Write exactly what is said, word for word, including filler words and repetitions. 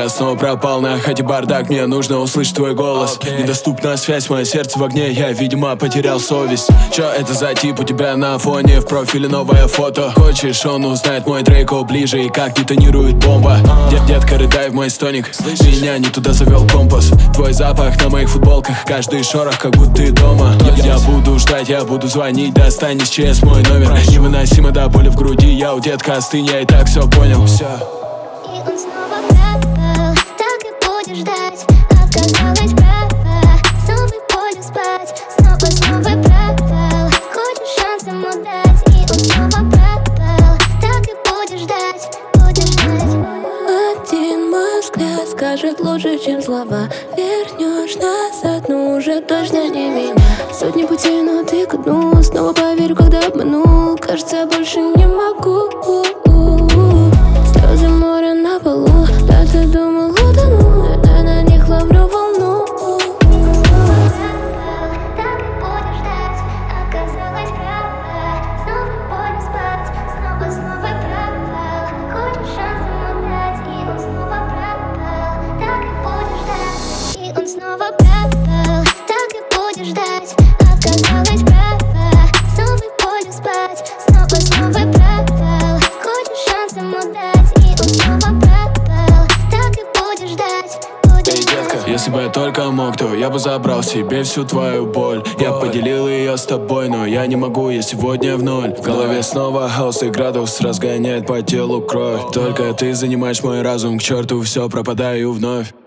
Я снова пропал на хате бардак, мне нужно услышать твой голос. okay. Недоступна связь, мое сердце в огне, я, видимо, потерял совесть. Чё это за тип у тебя на фоне, в профиле новое фото? Хочешь, он узнает мой Дрейко ближе и как детонирует бомба. Дед, детка, рыдай в мой стоник, меня не туда завел компас. Твой запах на моих футболках, каждый шорох, как будто ты дома. Я, я буду ждать, я буду звонить, достань из ЧС мой номер. Невыносимо до боли в груди, я у детка остынь, я и так все понял. Все. И он снова пропал, так и будешь ждать. Оказалось право, снова поле спать. Снова, снова пропал, хочешь шанс ему дать. И он снова пропал, так и будешь ждать, будешь ждать. Один мой взгляд скажет лучше, чем слова. Вернешь назад, но уже точно не меня. Сотни путей, но ты к дну. Снова поверю, когда обманул. Кажется, я больше не могу. Слезы моря на полу. Да ты думал, утону, я на них ловлю волну. Так и будешь ждать, оказалось право. Снова поле спать, снова, снова пропал. Хочешь шанс ему дать, и он снова пропал. Так и будешь ждать, и он снова пропал. Так и будешь ждать, оказалось право. Снова поле спать, снова, снова пропал. Хочешь шанс ему дать, и он снова пропал. Так и будешь ждать, будешь Эй, детка, ждать. если бы я только мог, то я бы забрал себе всю твою боль. Я поделил ее с тобой, но я не могу, я сегодня в ноль. В голове снова хаос и градус разгоняет по телу кровь. Только ты занимаешь мой разум, к черту все, пропадаю вновь.